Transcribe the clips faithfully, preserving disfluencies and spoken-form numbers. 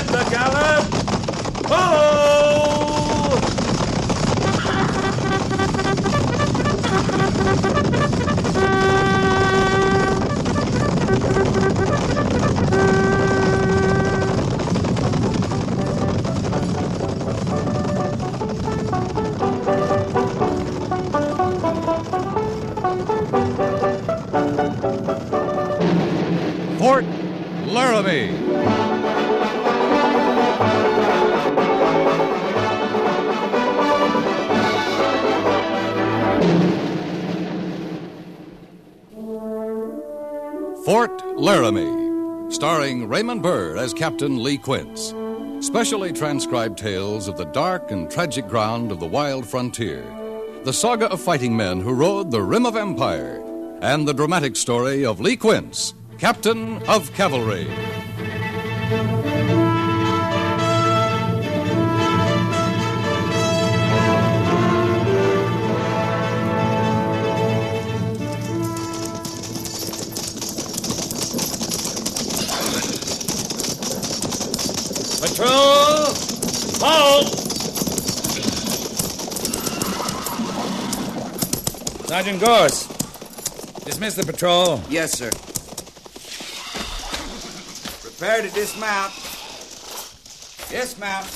at the gallop! Ho! Fort Laramie. Fort Laramie, starring Raymond Burr as Captain Lee Quince. Specially transcribed tales of the dark and tragic ground of the wild frontier, the saga of fighting men who rode the rim of empire, and the dramatic story of Lee Quince, Captain of Cavalry. Patrol! Halt! Sergeant Gorse, dismiss the patrol. Yes, sir. Prepare to dismount. Dismount.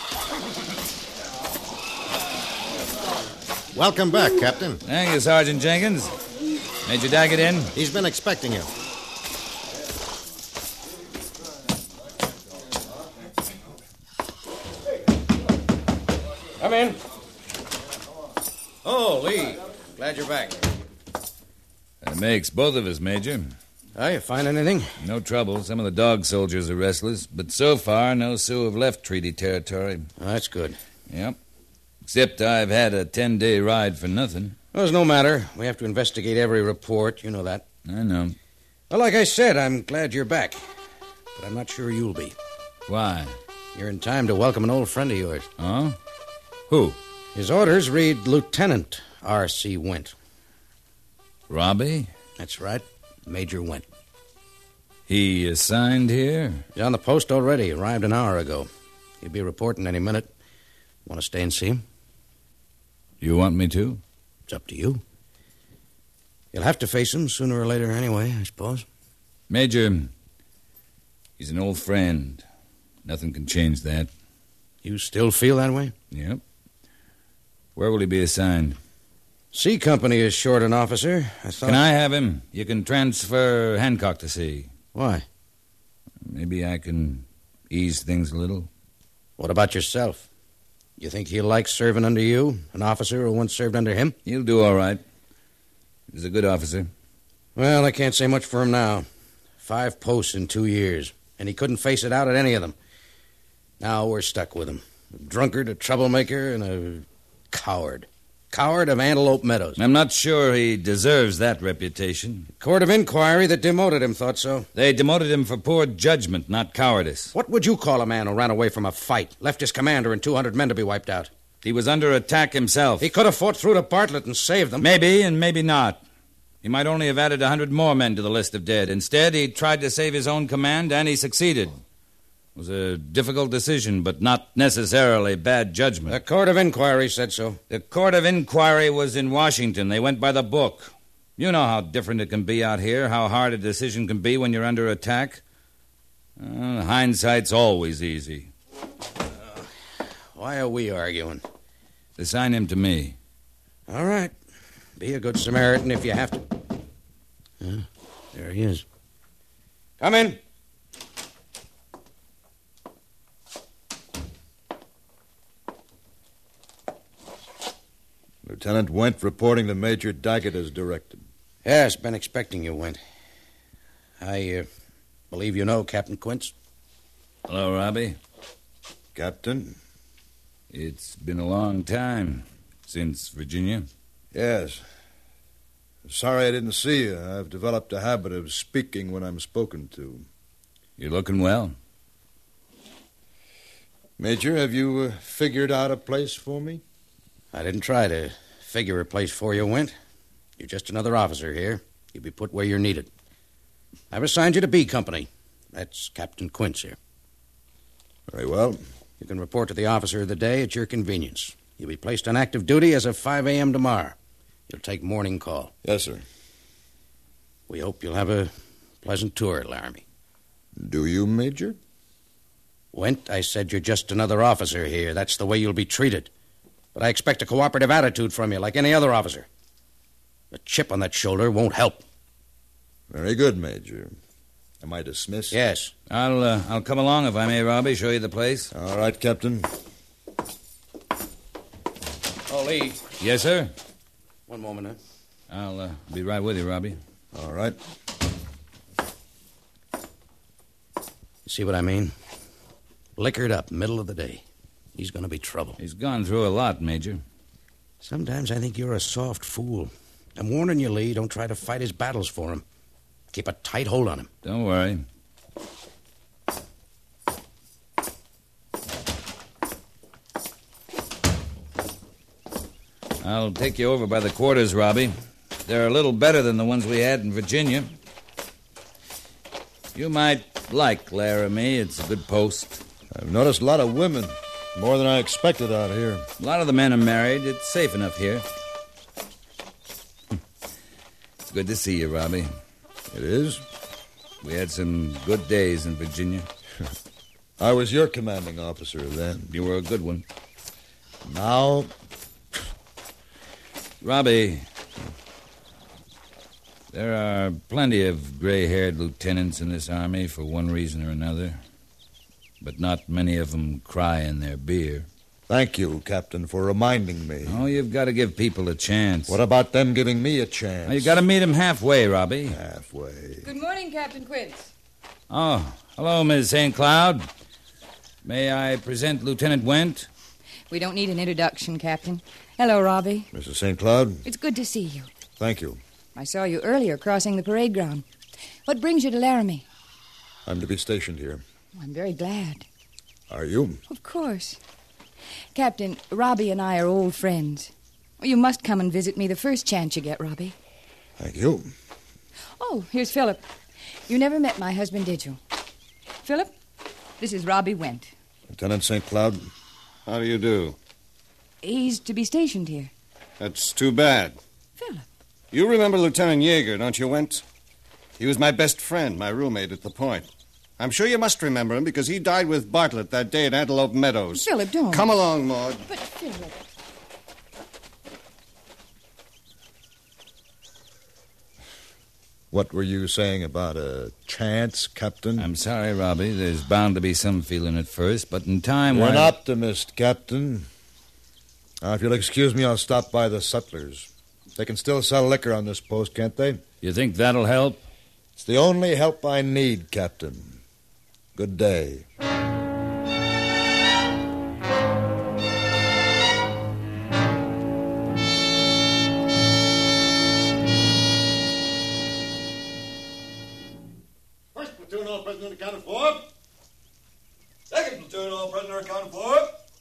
Welcome back, Captain. Thank you, Sergeant Jenkins. Major Daggett in? He's been expecting you. Come in. Oh, Lee. Glad you're back. That makes both of us, Major. Oh, you find anything? No trouble. Some of the dog soldiers are restless, but so far, no Sioux have left treaty territory. Oh, that's good. Yep. Except I've had a ten-day ride for nothing. Well, it's no matter. We have to investigate every report. You know that. I know. Well, like I said, I'm glad you're back. But I'm not sure you'll be. Why? You're in time to welcome an old friend of yours. Oh? Who? His orders read Lieutenant R C. Went. Robbie? That's right. Major Went. He assigned here? He's on the post already. Arrived an hour ago. He'll be reporting any minute. Want to stay and see him? You want me to? It's up to you. You'll have to face him sooner or later anyway, I suppose. Major, he's an old friend. Nothing can change that. You still feel that way? Yep. Where will he be assigned? C Company is short an officer. I thought... Can I have him? You can transfer Hancock to C. Why? Maybe I can ease things a little. What about yourself? You think he'll like serving under you, an officer who once served under him? He'll do all right. He's a good officer. Well, I can't say much for him now. Five posts in two years, and he couldn't face it out at any of them. Now we're stuck with him. A drunkard, a troublemaker, and a coward. Coward of Antelope Meadows. I'm not sure he deserves that reputation. The court of inquiry that demoted him thought so. They demoted him for poor judgment, not cowardice. What would you call a man who ran away from a fight, left his commander and two hundred men to be wiped out? He was under attack himself. He could have fought through to Bartlett and saved them. Maybe, and maybe not. He might only have added a hundred more men to the list of dead. Instead, he tried to save his own command, and he succeeded. It was a difficult decision, but not necessarily bad judgment. The court of inquiry said so. The court of inquiry was in Washington. They went by the book. You know how different it can be out here, how hard a decision can be when you're under attack. Uh, hindsight's always easy. Uh, why are we arguing? Assign him to me. All right. Be a good Samaritan if you have to. Uh, there he is. Come in. Lieutenant Went reporting to Major Daggett as directed. Yes, been expecting you, Went. I uh, believe you know Captain Quince. Hello, Robbie. Captain? It's been a long time since Virginia. Yes. Sorry I didn't see you. I've developed a habit of speaking when I'm spoken to. You're looking well. Major, have you uh, figured out a place for me? I didn't try to figure a place for you, Went. You're just another officer here. You'll be put where you're needed. I've assigned you to B Company. That's Captain Quince here. Very well. You can report to the officer of the day at your convenience. You'll be placed on active duty as of five a.m. tomorrow. You'll take morning call. Yes, sir. We hope you'll have a pleasant tour, Laramie. Do you, Major? Went, I said you're just another officer here. That's the way you'll be treated. But I expect a cooperative attitude from you, like any other officer. A chip on that shoulder won't help. Very good, Major. Am I dismissed? Yes. I'll, uh, I'll come along if I may, Robbie, show you the place. All right, Captain. Oh, Lee. Yes, sir? One moment, huh? I'll uh, be right with you, Robbie. All right. You see what I mean? Liquored up, middle of the day. He's going to be trouble. He's gone through a lot, Major. Sometimes I think you're a soft fool. I'm warning you, Lee. Don't try to fight his battles for him. Keep a tight hold on him. Don't worry. I'll take you over by the quarters, Robbie. They're a little better than the ones we had in Virginia. You might like Laramie. It's a good post. I've noticed a lot of women. More than I expected out here. A lot of the men are married. It's safe enough here. It's good to see you, Robbie. It is? We had some good days in Virginia. I was your commanding officer then. You were a good one. Now... Robbie, there are plenty of gray-haired lieutenants in this army for one reason or another. But not many of them cry in their beer. Thank you, Captain, for reminding me. Oh, you've got to give people a chance. What about them giving me a chance? Oh, you got to meet them halfway, Robbie. Halfway. Good morning, Captain Quince. Oh, hello, Miss Saint Cloud. May I present Lieutenant Went? We don't need an introduction, Captain. Hello, Robbie. Missus Saint Cloud? It's good to see you. Thank you. I saw you earlier crossing the parade ground. What brings you to Laramie? I'm to be stationed here. I'm very glad. Are you? Of course. Captain, Robbie and I are old friends. You must come and visit me the first chance you get, Robbie. Thank you. Oh, here's Philip. You never met my husband, did you? Philip, this is Robbie Went. Lieutenant Saint Cloud? How do you do? He's to be stationed here. That's too bad. Philip. You remember Lieutenant Yeager, don't you, Went? He was my best friend, my roommate at the Point. I'm sure you must remember him because he died with Bartlett that day at Antelope Meadows. Philip, don't. Come along, Maud. But, Philip... What were you saying about a chance, Captain? I'm sorry, Robbie. There's bound to be some feeling at first, but in time... You're why... an optimist, Captain. Now, if you'll excuse me, I'll stop by the Sutlers. They can still sell liquor on this post, can't they? You think that'll help? It's the only help I need, Captain. Good day. First platoon, all prisoner accounted for. Second platoon, all prisoner accounted for.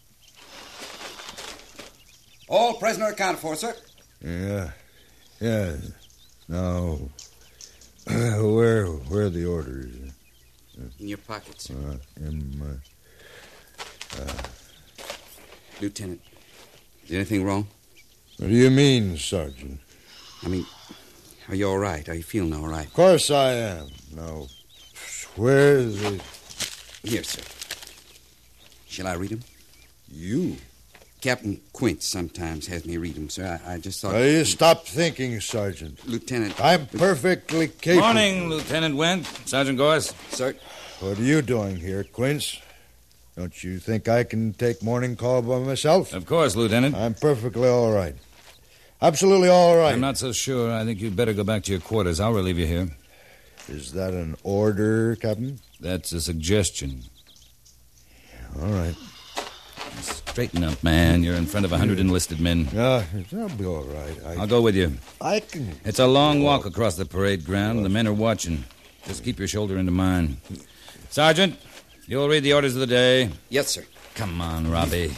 All prisoner accounted for, sir. Yeah. Yeah. Now, where, where are the orders? In your pockets. Uh, in my... Uh, Lieutenant, is anything wrong? what do you mean, Sergeant? I mean, are you all right? Are you feeling all right? Of course I am. Now, where is it? Here, sir. Shall I read them? You? Captain Quince sometimes has me read them, sir. I, I just thought... Now, you stop thinking, Sergeant. Lieutenant... I'm perfectly capable... Morning, Lieutenant Went. Sergeant Gorse. Sir? What are you doing here, Quince? Don't you think I can take morning call by myself? Of course, Lieutenant. I'm perfectly all right. Absolutely all right. I'm not so sure. I think you'd better go back to your quarters. I'll relieve you here. Is that an order, Captain? That's a suggestion. All right. Straighten up, man. You're in front of a hundred enlisted men. Yeah, I'll be all right. I, I'll go with you. I can... It's a long walk across the parade ground. The men are watching. Just keep your shoulder into mine. Sergeant, you'll read the orders of the day. Yes, sir. Come on, Robbie.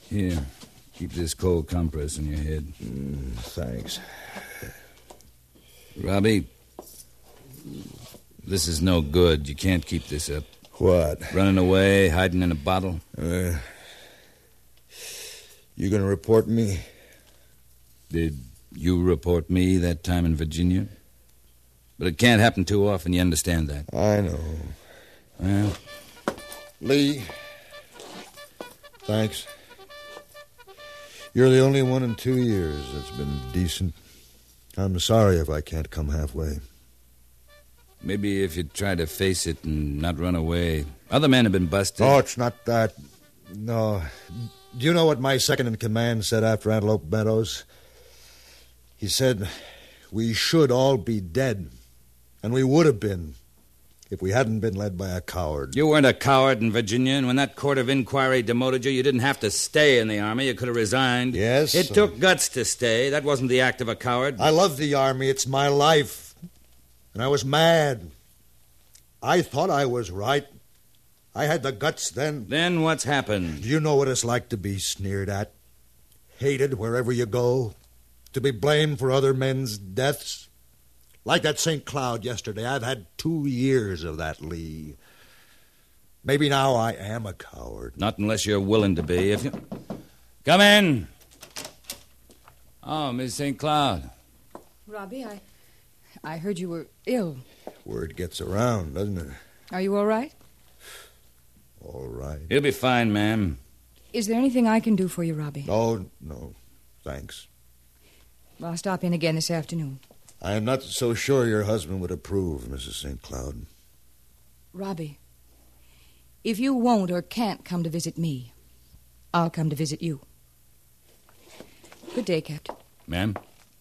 Here, keep this cold compress in your head. Mm, thanks. Robbie, this is no good. You can't keep this up. What? Running away, hiding in a bottle. Uh, you gonna report me? Did you report me that time in Virginia? But it can't happen too often, you understand that? I know. Well... Lee, thanks. You're the only one in two years that's been decent. I'm sorry if I can't come halfway. Maybe if you'd try to face it and not run away. Other men have been busted. Oh, it's not that. No. Do you know what my second-in-command said after Antelope Meadows? He said, we should all be dead. And we would have been if we hadn't been led by a coward. You weren't a coward in Virginia, and when that court of inquiry demoted you, you didn't have to stay in the Army. You could have resigned. Yes? It took guts to stay. That wasn't the act of a coward. I love the Army. It's my life. And I was mad. I thought I was right. I had the guts then. Then what's happened? Do you know what it's like to be sneered at? Hated wherever you go? To be blamed for other men's deaths? Like that Saint Cloud yesterday. I've had two years of that, Lee. Maybe now I am a coward. Not unless you're willing to be. If you... Come in. Oh, Miss Saint Cloud. Robbie, I... I heard you were ill. Word gets around, doesn't it? Are you all right? All right. You'll be fine, ma'am. Is there anything I can do for you, Robbie? Oh, no. Thanks. Well, I'll stop in again this afternoon. I am not so sure your husband would approve, Missus Saint Cloud. Robbie, if you won't or can't come to visit me, I'll come to visit you. Good day, Captain. Ma'am?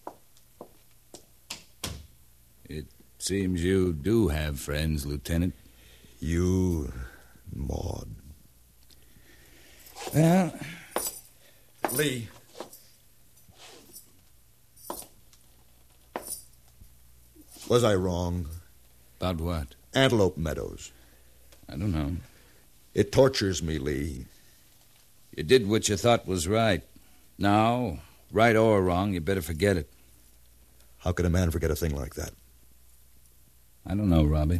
It seems you do have friends, Lieutenant. You, Maud. Well... Lee... Was I wrong? About what? Antelope Meadows. I don't know. It tortures me, Lee. You did what you thought was right. Now, right or wrong, you better forget it. How can a man forget a thing like that? I don't know, Robbie.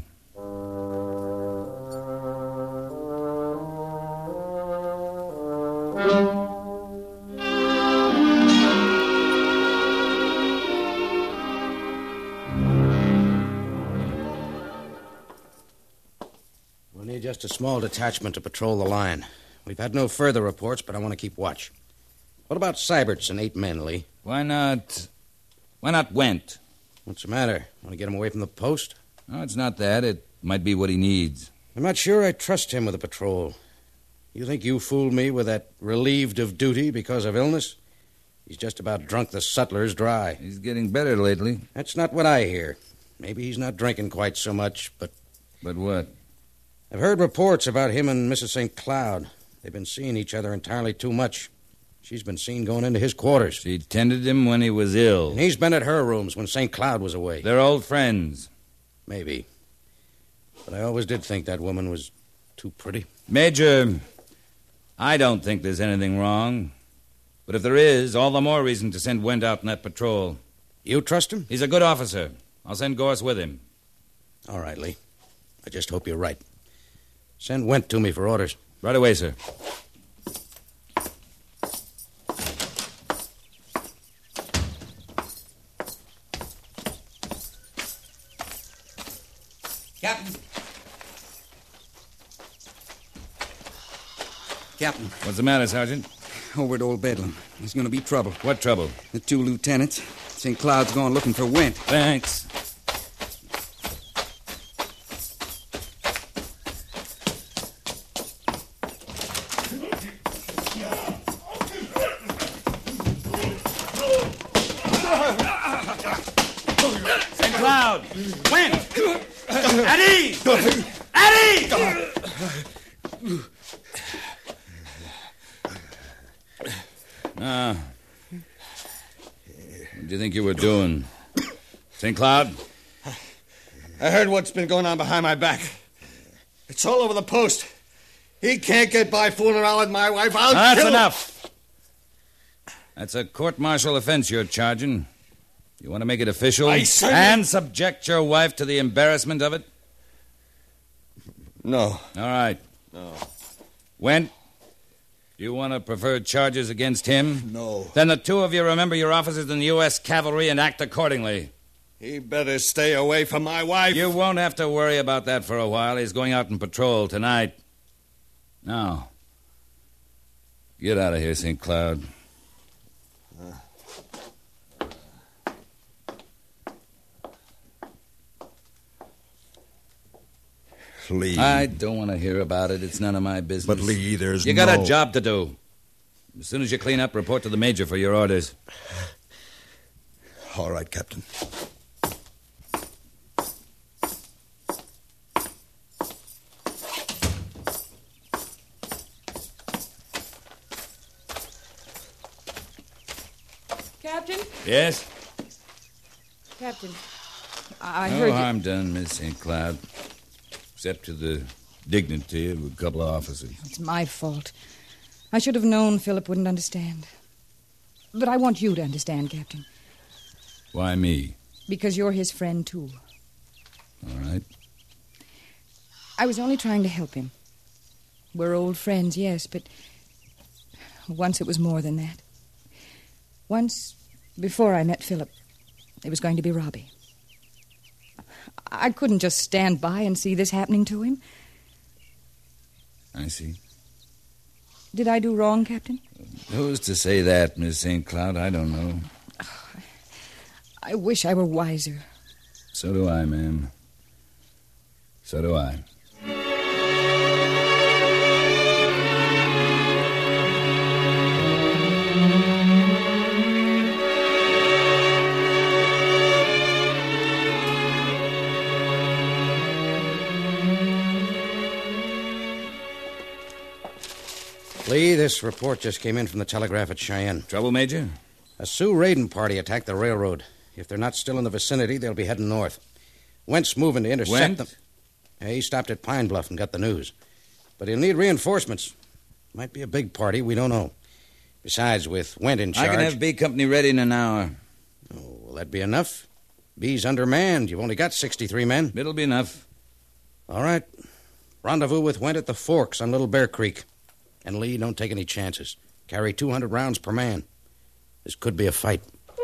Just a small detachment to patrol the line. We've had no further reports, but I want to keep watch. What about Syberts and eight men, Lee? Why not... Why not Went? What's the matter? Want to get him away from the post? No, it's not that. It might be what he needs. I'm not sure I trust him with the patrol. You think you fooled me with that relieved of duty because of illness? He's just about drunk the sutlers dry. He's getting better lately. That's not what I hear. Maybe he's not drinking quite so much, but... But what? I've heard reports about him and Missus Saint Cloud. They've been seeing each other entirely too much. She's been seen going into his quarters. She tended him when he was ill. And he's been at her rooms when Saint Cloud was away. They're old friends. Maybe. But I always did think that woman was too pretty. Major, I don't think there's anything wrong. But if there is, all the more reason to send Went out on that patrol. You trust him? He's a good officer. I'll send Gorse with him. All right, Lee. I just hope you're right. Send Went to me for orders. Right away, sir. Captain. Captain. What's the matter, Sergeant? Over at Old Bedlam. There's going to be trouble. What trouble? The two lieutenants. Saint Cloud's gone looking for Went. Thanks. Saint Cloud! Went! Eddie! Eddie! Now, what do you think you were doing? Saint Cloud? I heard what's been going on behind my back. It's all over the post. He can't get by fooling around with my wife. I'll That's kill him. enough. That's a court-martial offense you're charging. You want to make it official? I certainly... And subject your wife to the embarrassment of it? No. All right. No. Went? You want to prefer charges against him? No. Then the two of you remember your officers in the U S Cavalry and act accordingly. He better stay away from my wife. You won't have to worry about that for a while. He's going out on patrol tonight. Now, get out of here, Saint Cloud. Lee. I don't want to hear about it. It's none of my business. But, Lee, there's You no... got a job to do. As soon as you clean up, report to the Major for your orders. All right, Captain. Captain? Yes? Captain, I No heard you... harm done, Miss Saint Cloud. Except to the dignity of a couple of officers. It's my fault. I should have known Philip wouldn't understand. But I want you to understand, Captain. Why me? Because you're his friend, too. All right. I was only trying to help him. We're old friends, yes, but once it was more than that. Once, before I met Philip, it was going to be Robbie. I couldn't just stand by and see this happening to him. I see. Did I do wrong, Captain? Who's to say that, Miss Saint Cloud? I don't know. I wish I were wiser. So do I, ma'am. So do I. Lee, this report just came in from the telegraph at Cheyenne. Trouble, Major? A Sioux raiding party attacked the railroad. If they're not still in the vicinity, they'll be heading north. Went's moving to intercept Went? them. Yeah, he stopped at Pine Bluff and got the news. But he'll need reinforcements. Might be a big party, we don't know. Besides, with Went in charge... I can have B Company ready in an hour. Oh, will that be enough? B's undermanned. You've only got sixty-three men. It'll be enough. All right. Rendezvous with Went at the Forks on Little Bear Creek. And Lee, don't take any chances. Carry two hundred rounds per man. This could be a fight.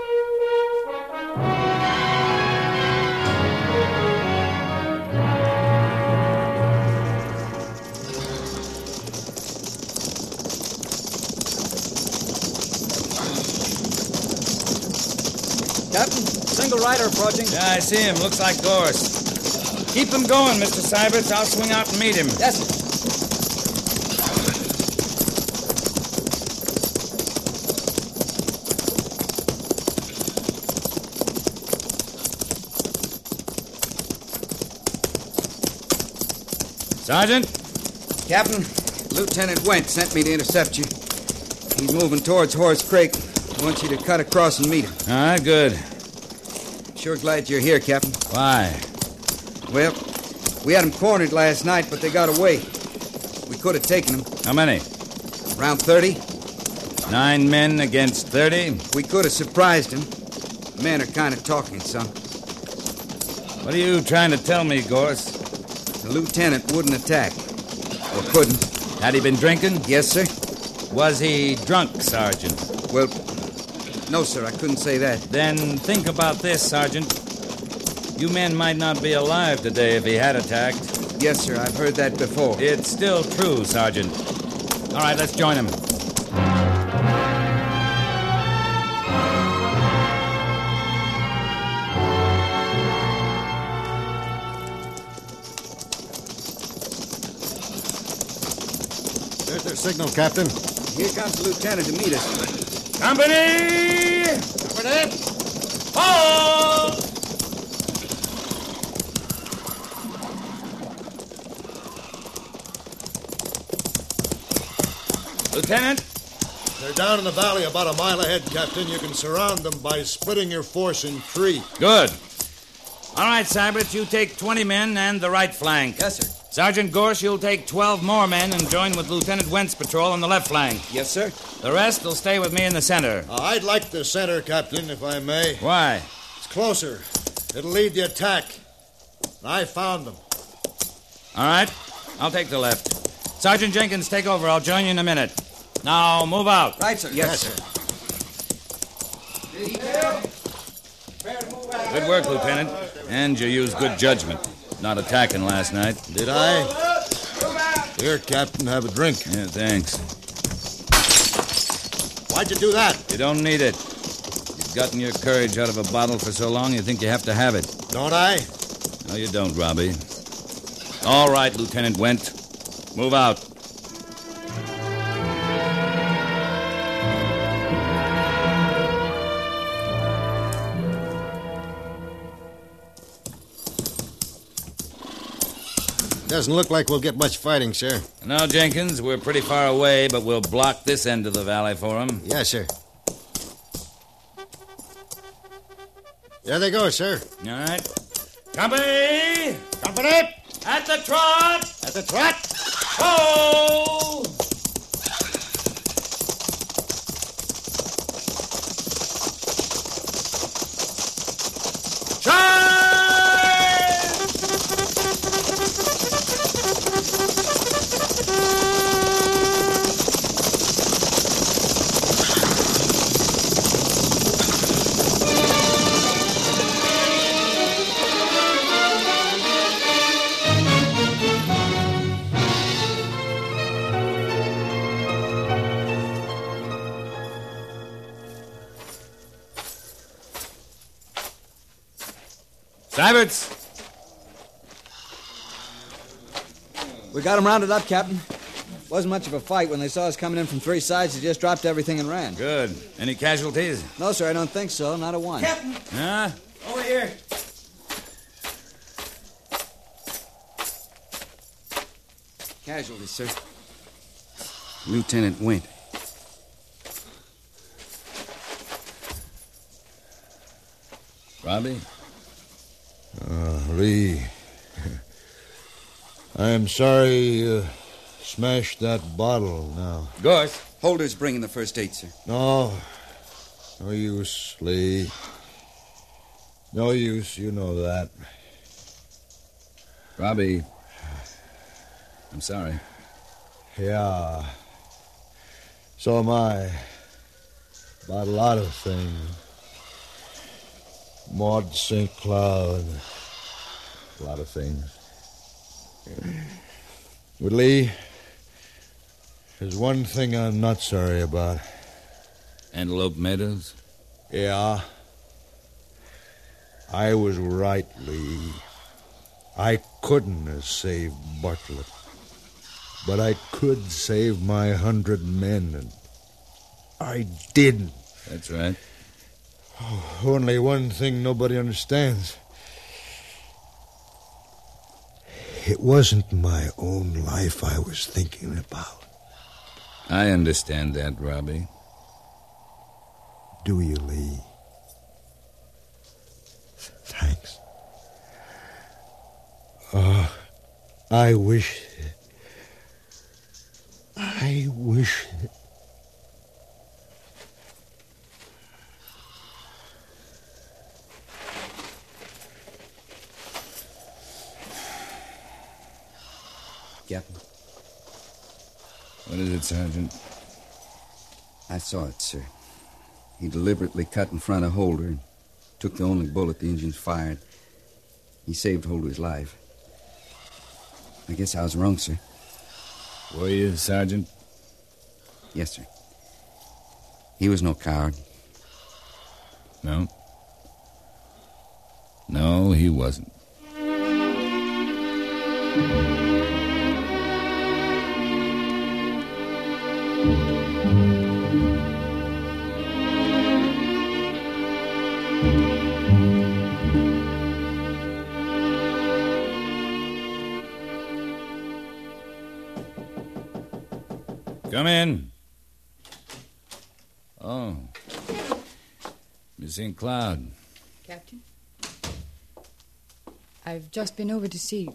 Captain, single rider approaching. Yeah, I see him. Looks like Gorse. Keep him going, Mister Syberts. I'll swing out and meet him. Yes, sir. Sergeant? Captain, Lieutenant Went sent me to intercept you. He's moving towards Horse Creek. He wants you to cut across and meet him. All right, good. Sure glad you're here, Captain. Why? Well, we had him cornered last night, but they got away. We could have taken him. How many? Around thirty. Nine men against thirty? We could have surprised him. Men are kind of talking some. What are you trying to tell me, Gorse? The lieutenant wouldn't attack. Or couldn't. Had he been drinking? Yes, sir. Was he drunk, Sergeant? Well, no, sir, I couldn't say that. Then think about this, Sergeant. You men might not be alive today if he had attacked. Yes, sir, I've heard that before. It's still true, Sergeant. All right, let's join him. There's their signal, Captain. Here comes the lieutenant to meet us. Company! Company! Halt! Lieutenant? They're down in the valley about a mile ahead, Captain. You can surround them by splitting your force in three. Good. All right, Seibert, you take twenty men and the right flank. Yes, sir. Sergeant Gorse, you'll take twelve more men and join with Lieutenant Wentz patrol on the left flank. Yes, sir. The rest will stay with me in the center. Uh, I'd like the center, Captain, if I may. Why? It's closer. It'll lead the attack. I found them. All right, I'll take the left. Sergeant Jenkins, take over. I'll join you in a minute. Now, move out. Right, sir. Yes, sir. Good work, Lieutenant. And you used good judgment. Not attacking last night. Did I? Here, Captain, have a drink. Yeah, thanks. Why'd you do that? You don't need it. You've gotten your courage out of a bottle for so long, you think you have to have it. Don't I? No, you don't, Robbie. All right, Lieutenant Went. Move out. Doesn't look like we'll get much fighting, sir. No, Jenkins, we're pretty far away, but we'll block this end of the valley for them. Yes, sir. There they go, sir. All right. Company! Company! At the trot! At the trot! Ho! Seiberts! We got them rounded up, Captain. Wasn't much of a fight. When they saw us coming in from three sides, they just dropped everything and ran. Good. Any casualties? No, sir, I don't think so. Not a one. Captain! Huh? Over here. Casualties, sir. Lieutenant Went. Robbie? Uh, Lee, I am sorry you uh, smashed that bottle now. Gorse. Holder's bringing the first aid, sir. No, no use, Lee. No use, you know that. Robbie, I'm sorry. Yeah, so am I. About a lot of things. Maud Saint Cloud. A lot of things. But, Lee, there's one thing I'm not sorry about. Antelope Meadows? Yeah. I was right, Lee. I couldn't have saved Bartlett. But I could save my hundred men, and I didn't. That's right. Oh, only one thing nobody understands. It wasn't my own life I was thinking about. I understand that, Robbie. Do you, Lee? Thanks. Oh, I wish... I wish... Captain. What is it, Sergeant? I saw it, sir. He deliberately cut in front of Holder and took the only bullet the engines fired. He saved Holder's life. I guess I was wrong, sir. Were you, Sergeant? Yes, sir. He was no coward. No. No, he wasn't. Come in. Oh. Miss Saint Cloud. Captain? I've just been over to see.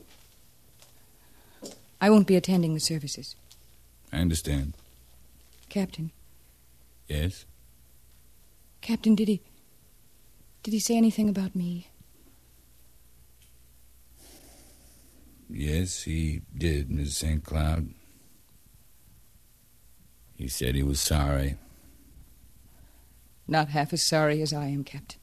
I won't be attending the services. I understand. Captain. Yes? Captain, did he... Did he say anything about me? Yes, he did, Miss Saint Cloud. He said he was sorry. Not half as sorry as I am, Captain.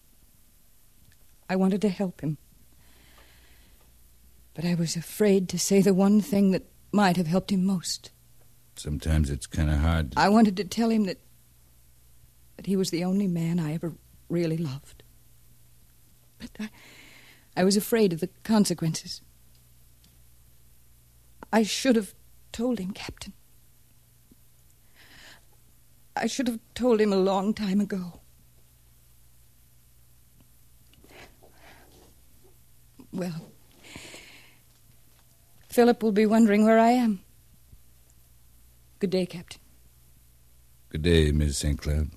I wanted to help him. But I was afraid to say the one thing that might have helped him most. Sometimes it's kind of hard to... I wanted to tell him that... that he was the only man I ever really loved. But I... I was afraid of the consequences. I should have told him, Captain. I should have told him a long time ago. Well, Philip will be wondering where I am. Good day, Captain. Good day, Miss Saint Cloud.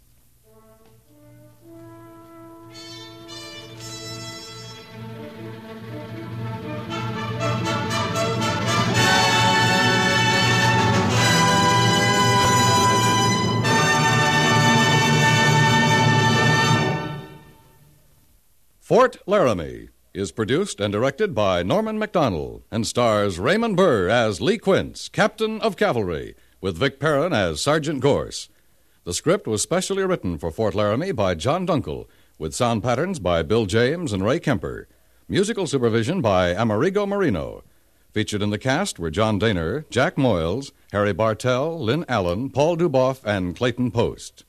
Fort Laramie is produced and directed by Norman Macdonald and stars Raymond Burr as Lee Quince, Captain of Cavalry, with Vic Perrin as Sergeant Gorse. The script was specially written for Fort Laramie by John Dunkel, with sound patterns by Bill James and Ray Kemper. Musical supervision by Amerigo Marino. Featured in the cast were John Daner, Jack Moyles, Harry Bartell, Lynn Allen, Paul Duboff, and Clayton Post.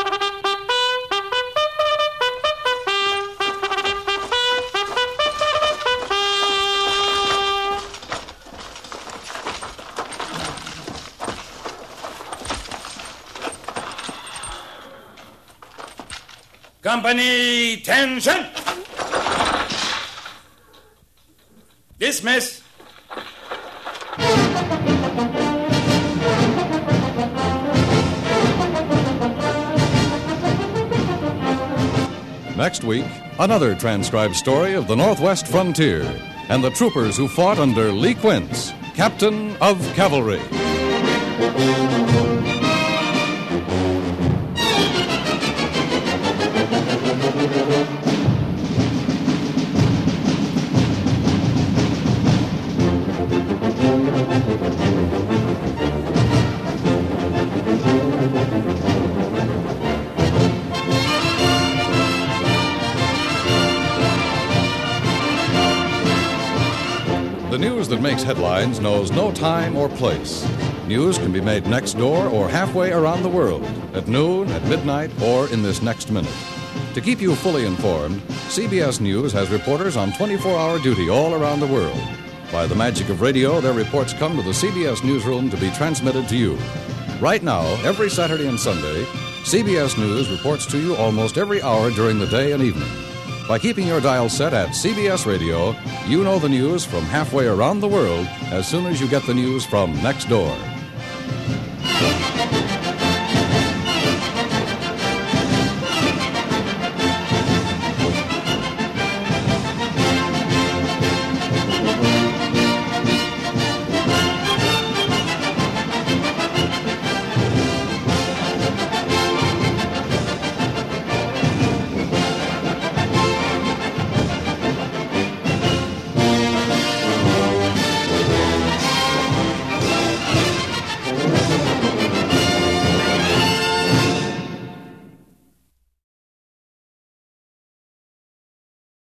Company, tension! Dismiss! Next week, another transcribed story of the Northwest frontier and the troopers who fought under Lee Quince, Captain of Cavalry. The news that makes headlines knows no time or place. News can be made next door or halfway around the world, at noon, at midnight, or in this next minute. To keep you fully informed, C B S News has reporters on twenty-four hour duty all around the world. By the magic of radio, their reports come to the C B S newsroom to be transmitted to you. Right now, every Saturday and Sunday, C B S News reports to you almost every hour during the day and evening. By keeping your dial set at C B S Radio, you know the news from halfway around the world as soon as you get the news from next door.